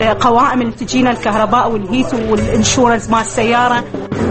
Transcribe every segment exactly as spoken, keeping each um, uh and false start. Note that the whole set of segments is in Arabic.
القوائم اللي تجينا الكهرباء والهيت والانشورنس مال السيارة.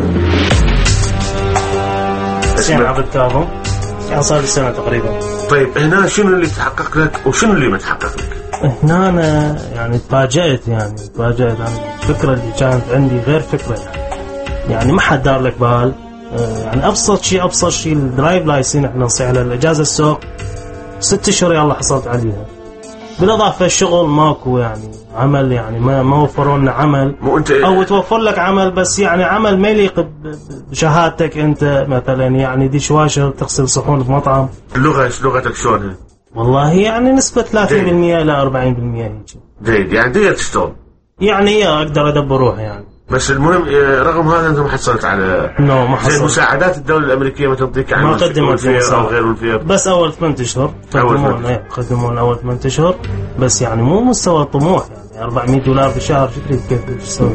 حسين عبد التابو، صار لي سنة تقريبا. طيب هنا شنو اللي تحقق لك وشنو اللي ما تحقق لك؟ هنا أنا يعني تفاجأت يعني تفاجأت عن الفكرة اللي كانت عندي غير فكرة يعني, يعني ما حد دار لك بال. يعني أبسط شيء أبسط شيء الدرايف لايسين إحنا نصيح على الإجازة السوق ست أشهر يلا حصلت عليها. بالإضافة الشغل ماكو يعني عمل يعني ما ما وفروا لنا عمل أو توفر لك عمل بس يعني عمل ما يليق بشهادتك أنت مثلا يعني دي شواشر تغسل صحون في مطعم. اللغة إيش لغتك شلونها؟ والله يعني نسبة ثلاثين بالمئة إلى أربعين بالمئة هيك. جيد يعني تقدر تشتغل. يعني أقدر أدبر روحي يعني. بس المهم رغم هذا أنت ما حصلت على نو ما حصلت. مساعدات الدولة الأمريكية ما تعطيك عن ما قدمت أو غير الفير. بس أول ثمانية أشهر قدمون إيه قدمون أول ثمانية أشهر بس يعني مو مستوى الطموح يعني أربعمية دولار في الشهر شو تريد كيف تسوي.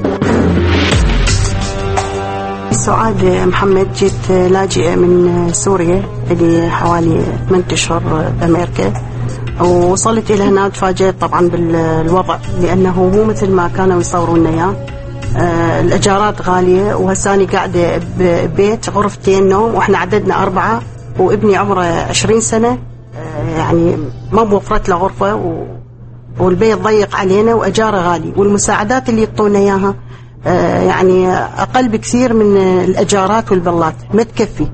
سعاد محمد، جيت لاجئة من سوريا لي حوالي ثمانية أشهر بأمريكا، ووصلت إلى هنا تفاجأت طبعا بالوضع لأنه مو مثل ما كانوا يصورون إياه. آه الإيجارات غالية، وهساني قاعدة ببيت غرفتين نوم وإحنا عددنا أربعة وابني عمره عشرين سنة. آه يعني ما موفرت له غرفة و... والبيت ضيق علينا وأجاره غالي، والمساعدات اللي يعطونا إياها آه يعني أقل بكثير من الإيجارات والبلات ما تكفي.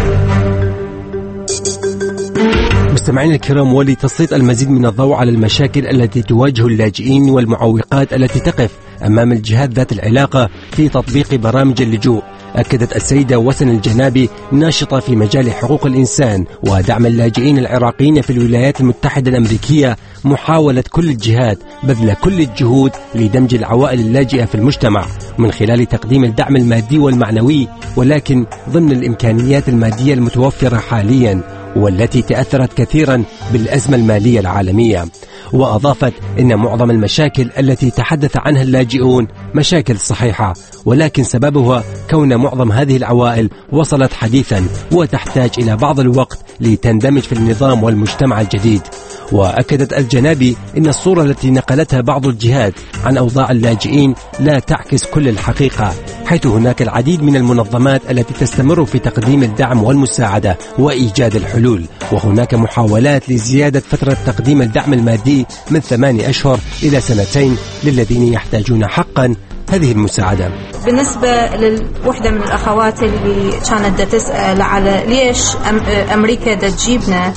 مستمعين الكرام، ولتسليط المزيد من الضوء على المشاكل التي تواجه اللاجئين والمعوقات التي تقف أمام الجهات ذات العلاقة في تطبيق برامج اللجوء، أكدت السيدة وسن الجنابي ناشطة في مجال حقوق الإنسان ودعم اللاجئين العراقيين في الولايات المتحدة الأمريكية محاولة كل الجهات بذل كل الجهود لدمج العوائل اللاجئة في المجتمع من خلال تقديم الدعم المادي والمعنوي، ولكن ضمن الإمكانيات المادية المتوفرة حاليا والتي تأثرت كثيرا بالأزمة المالية العالمية. وأضافت إن معظم المشاكل التي تحدث عنها اللاجئون مشاكل صحيحة، ولكن سببها كون معظم هذه العوائل وصلت حديثا وتحتاج إلى بعض الوقت لتندمج في النظام والمجتمع الجديد. وأكدت الجنابي إن الصورة التي نقلتها بعض الجهات عن أوضاع اللاجئين لا تعكس كل الحقيقة، حيث هناك العديد من المنظمات التي تستمر في تقديم الدعم والمساعدة وإيجاد الحلول، وهناك محاولات لزيادة فترة تقديم الدعم المادي من ثماني أشهر إلى سنتين للذين يحتاجون حقا هذه المساعدة. بالنسبة للوحدة من الأخوات اللي كانت تسأل على ليش أمريكا دا تجيبنا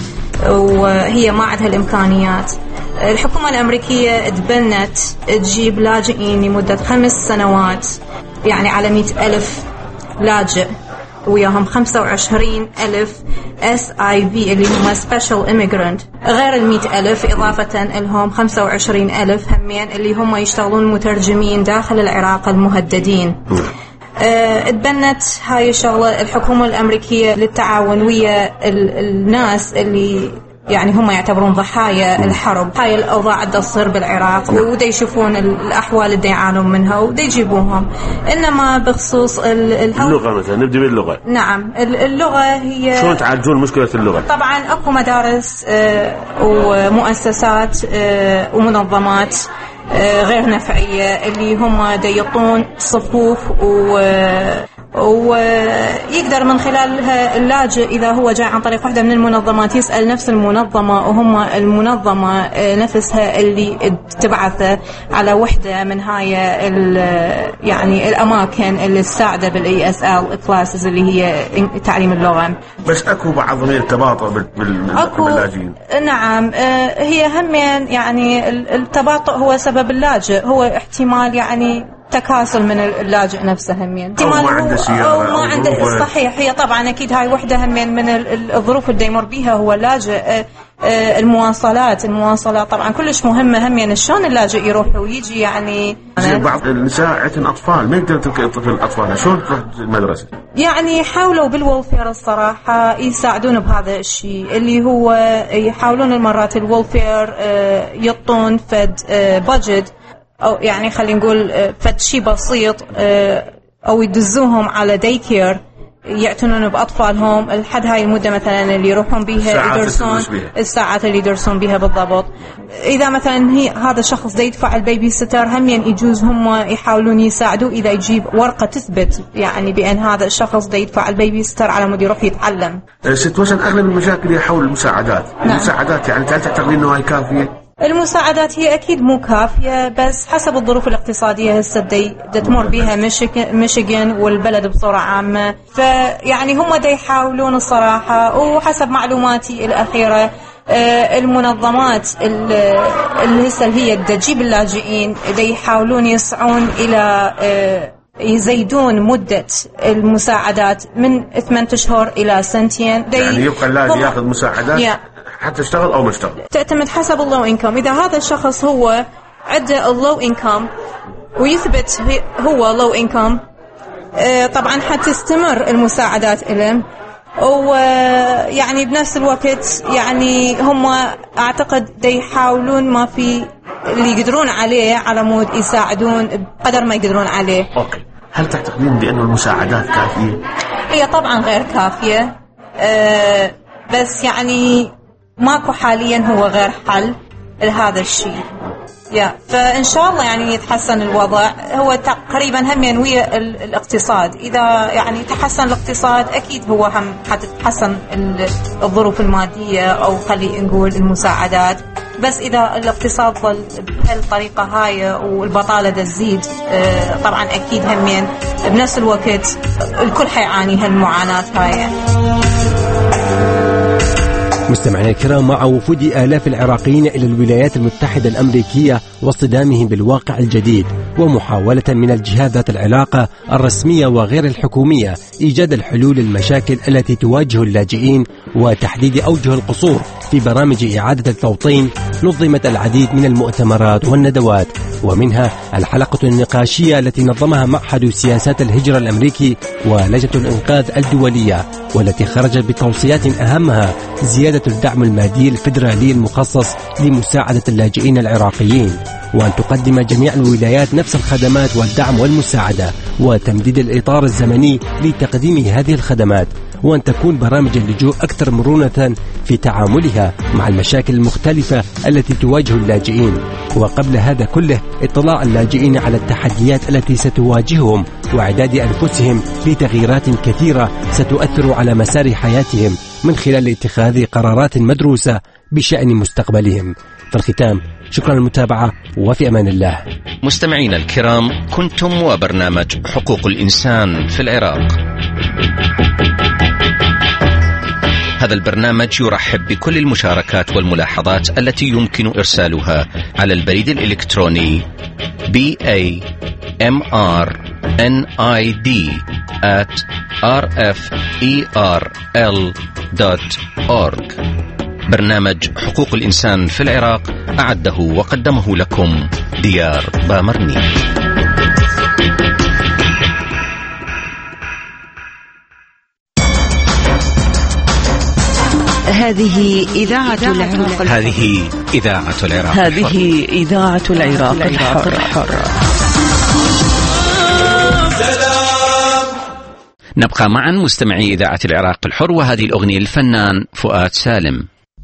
وهي ما عندها الإمكانيات، الحكومة الأمريكية تبنت تجيب لاجئين لمدة خمس سنوات يعني على مئة ألف لاجئ، وياهم خمسة وعشرين ألف إس آي في اللي هم Special Immigrant، غير المئة ألف إضافة لهم خمسة وعشرين ألف همين اللي هم يشتغلون مترجمين داخل العراق المهددين. أه تبنت هاي الشغلة الحكومة الأمريكية للتعاون ويا الناس اللي يعني هم يعتبرون ضحايا الحرب، هاي الأوضاع دا تصير بالعراق ودا يشوفون الأحوال اللي يعانون منها ودا يجيبوهم. إنما بخصوص اللغة مثلا، نبدأ باللغة. نعم، اللغة هي شلون تعالجون مشكلة اللغة؟ طبعا أكو مدارس آه ومؤسسات آه ومنظمات آه غير نفعية اللي هم دا يعطون صفوف و ويقدر من خلالها اللاجئ إذا هو جاء عن طريق واحدة من المنظمات يسأل نفس المنظمة، وهم المنظمة نفسها اللي تبعثه على وحدة من هاي يعني الأماكن اللي تساعده بالإي إس إل كلاسز اللي هي تعليم اللغة. بس أكو بعض من التباطؤ باللاجئين. نعم، هي همين يعني التباطؤ هو سبب اللاجئ، هو احتمال يعني تكاسل من اللاجئ نفسه همين، أو ما عنده سيارة أو ما عنده. صحيح، هي طبعا أكيد هاي وحدة همين من الظروف اللي يمر بيها هو اللاجئ. المواصلات المواصلات طبعا كلش مهمة همين، شلون اللاجئ يروح ويجي يعني. بعض النساء عندهم أطفال ما يقدر تلقى طفل أطفالها، شلون تروح المدرسة؟ يعني حاولوا بالولفير الصراحة يساعدون بهذا الشيء اللي هو يحاولون المرات الولفير يعطون فد بادجت أو يعني خلينا نقول فد شيء بسيط أو يدزوهم على داي كير يعتنون بأطفالهم لحد هاي المدة مثلا اللي يروحون بيها يدرسون الساعات اللي يدرسون بيها بالضبط. إذا مثلا هي هذا الشخص دا يدفع البيبي ستر هم يجوز هم يحاولون يساعدوا إذا يجيب ورقة تثبت يعني بأن هذا الشخص دا يدفع البيبي ستر على مود يروح يتعلم. ست وسن أغلب المشاكل هي حول المساعدات. نعم. المساعدات يعني هل تعتقدين أنها كافية؟ المساعدات هي أكيد مو كافية بس حسب الظروف الاقتصادية هسه دي تمر بها ميشيغان والبلد بصورة عامة. فيعني هم دا يحاولون الصراحة وحسب معلوماتي الأخيرة المنظمات اللي هسه هي دا تجيب اللاجئين دا يحاولون يسعون إلى يزيدون مدة المساعدات من ثمانية أشهر إلى سنتين. يعني يبقى اللاجئ ياخذ مساعدات حتى اشتغل أو ما اشتغل. تعتمد حسب اللو إنكم. إذا هذا الشخص هو عنده اللو إنكم ويثبت هو لو إنكم طبعا حتستمر المساعدات إلهم. ويعني بنفس الوقت يعني هم أعتقد دا يحاولون ما في اللي يقدرون عليه على مود يساعدون بقدر ما يقدرون عليه. أوكي. هل تعتقدين بأن المساعدات كافية؟ هي طبعا غير كافية أه بس يعني ماكو حاليا هو غير حل لهذا الشيء. يا فإن شاء الله يعني يتحسن الوضع. هو تقريبا هم ينوي الاقتصاد. إذا يعني تحسن الاقتصاد أكيد هو هم حتتحسن الظروف المادية أو خلي نقول المساعدات. بس إذا الاقتصاد ظل بهالطريقة هاي والبطالة تزيد طبعا أكيد همين بنفس الوقت الكل حيعاني هالمعاناة هاي. مستمعينا الكرام، مع وفود آلاف العراقيين إلى الولايات المتحدة الأمريكية واصطدامهم بالواقع الجديد ومحاولة من الجهات ذات العلاقة الرسمية وغير الحكومية إيجاد الحلول للمشاكل التي تواجه اللاجئين وتحديد أوجه القصور في برامج إعادة التوطين، نظمت العديد من المؤتمرات والندوات، ومنها الحلقة النقاشية التي نظمها معهد سياسات الهجرة الأمريكي ولجنة الإنقاذ الدولية، والتي خرجت بتوصيات أهمها زيادة الدعم المادي الفيدرالي المخصص لمساعدة اللاجئين العراقيين، وأن تقدم جميع الولايات نفس الخدمات والدعم والمساعدة، وتمديد الإطار الزمني لتقديم هذه الخدمات، وأن تكون برامج اللجوء أكثر مرونة في تعاملها مع المشاكل المختلفة التي تواجه اللاجئين. وقبل هذا كله اطلاع اللاجئين على التحديات التي ستواجههم وإعداد أنفسهم لتغييرات كثيرة ستؤثر على مسار حياتهم من خلال اتخاذ قرارات مدروسة بشأن مستقبلهم. في الختام، شكرا للمتابعة وفي أمان الله. مستمعينا الكرام، كنتم وبرنامج حقوق الإنسان في العراق. هذا البرنامج يرحب بكل المشاركات والملاحظات التي يمكن إرسالها على البريد الإلكتروني بي إيه إم آر إن آي دي آت آر إف إي آر إل دوت أورج. برنامج حقوق الإنسان في العراق أعده وقدمه لكم ديار بامرني. هذه إذاعة العراق. هذه إذاعة العراق. هذه إذاعة العراق الحر. نبقى معا مستمعي إذاعة العراق الحر، وهذه الأغنية للفنان فؤاد سالم.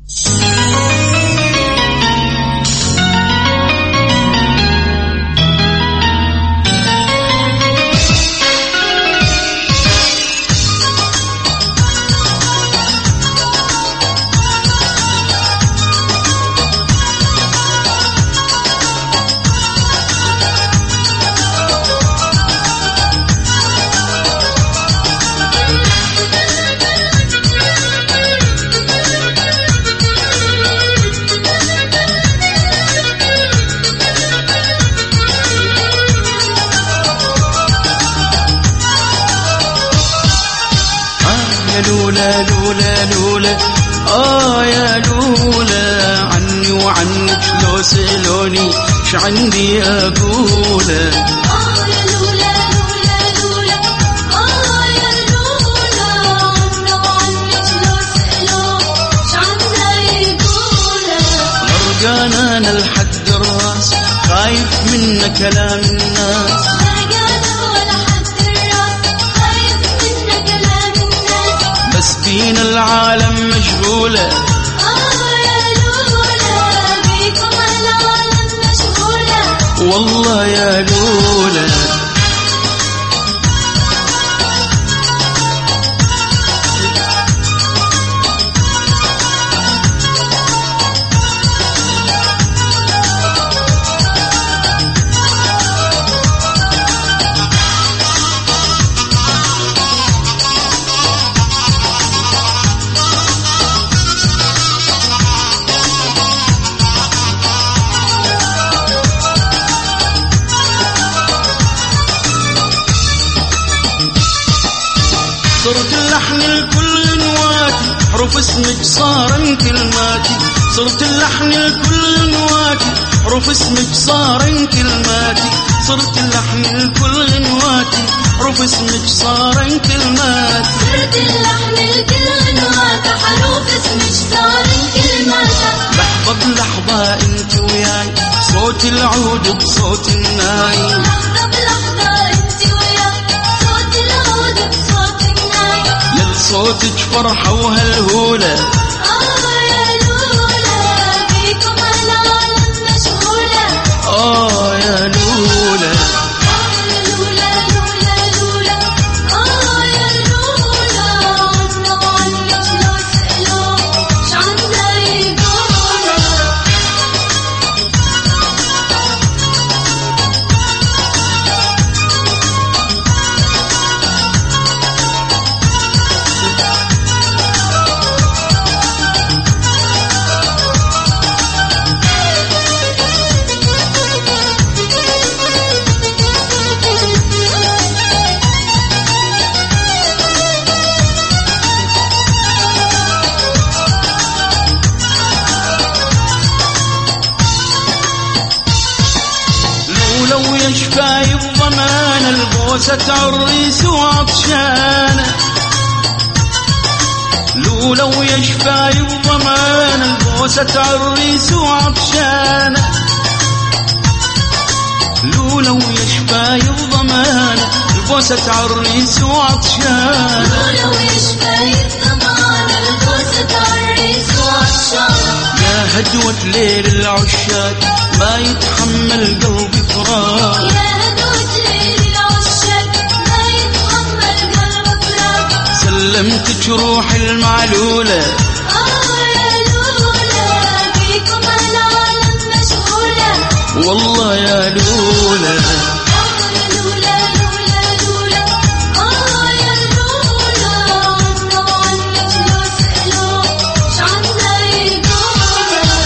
لولا لولا لولا آه يا لولا، عني وعنك لو سألوني شعندي أقوله. آه يا لولا لولا لولا آه يا لولا، عني وعنك لو سألوني شعندي أقوله. غرقان أنا لحد الراس، خايف من كلام الناس. غرقان ولا حد الراس، خايف من كلام الناس. بين العالم مشغولة. آه يا لولا بيكم العالم مشغولة. والله يا لولا. صرت اللحن الكل نواتي، حروف اسمك صارن كلماتي. صرت اللحن الكل نواتي، حروف اسمك صارن كلماتي. صرت اللحن الكل نواتي، حروف اسمك صارن كلماتي. صرت اللحن الكل نواتي، حروف اسمك صارن كلماتي. لحظة بلحظة انت وياي، صوت العود بصوت الناي. لحظة بلحظة انت وياي، صوت العود بصوت الناي. لصوتك فرحة وهالهولة. آه يا لولا بيكم العالم مشغولة. آه يا لولا. آه يا لولا لولا لولا. آه يا لولا عنا وعنك لو سألوا شعنا يقولوا. لو يشفى الضمان البوسة عريس وعطشانة. لو لو يشفى الضمان البوسة عريس وعطشانة. لو لو يشفى الضمان البوسة عريس وعطشانة. لو يشفى الضمان البوسة عريس وعطشانة. يا هدوة ليل العشاق ما يتحمل قلبي فراق. يا هدوة ليل العشاق ما يتحمل قلبك فراق. سلمتك روحي المعلولة. آه يا لولا بيكم العالم مشغولة. والله يا لولا. آه يا لولا لولا لولا. آه يا لولا عنا وعنك لو سألوا شعنا يقولوا.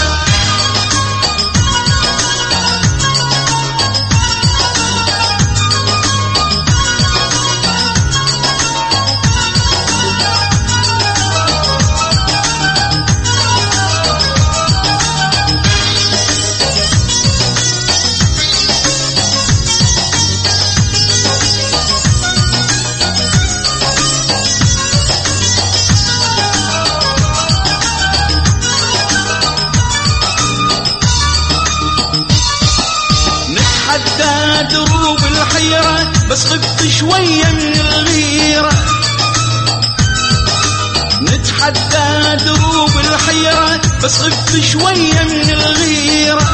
نتحدى دروب الحيرة بس خفت شوية من الغيرة. نتحدى دروب الحيرة بس خفت شوية من الغيرة.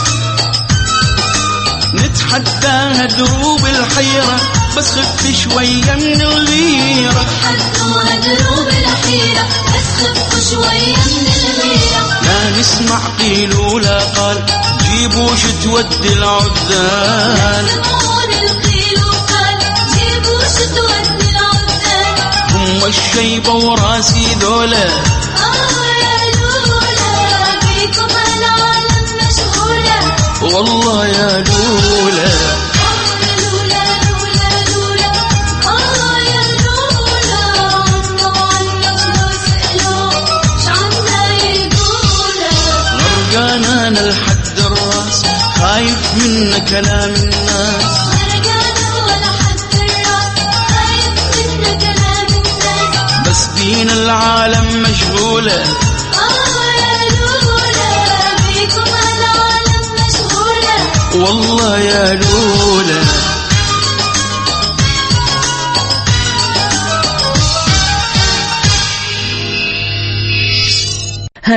نتحدى دروب الحيرة بس خفت شوية من الغيرة. نتحدى دروب الحيرة بس خفت شوية من الغيرة. لا نسمع قيلولة قال جيبوا شو تودي العذال. يسمعون القيل وقال جيبوا شو تودي العذال. هم الشيبة وراسي ذولا. آه يا لولا بيكم العالم مشغولة. والله يا لولا. آه يا لولا لولا لولا. آه يا لولا عنا وعنك لو سألوا شعنا يقولوا. غرقان انا لحد الراس خايف من كلام الناس. غرقانة ولا حد الراس خايف من كلام الناس. بس بين العالم مشغولة. آه يا لولا بيكم العالم مشغولة. والله يا لولا.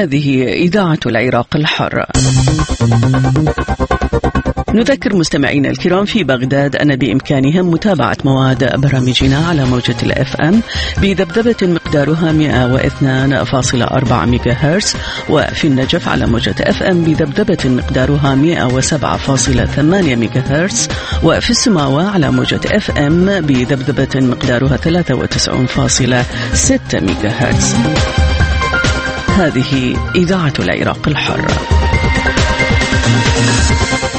هذه إذاعة العراق الحر. نذكر مستمعينا الكرام في بغداد أن بإمكانهم متابعة مواد برامجنا على موجة الأف أم بذبذبة مقدارها مئة واثنين فاصلة أربعة ميجا هرتز، وفي النجف على موجة أف أم بذبذبة مقدارها مئة وسبعة فاصلة ثمانية ميجا هرتز، وفي السماوة على موجة أف أم بذبذبة مقدارها ثلاثة وتسعين فاصلة ستة ميجا هرتز. هذه إذاعة العراق الحر.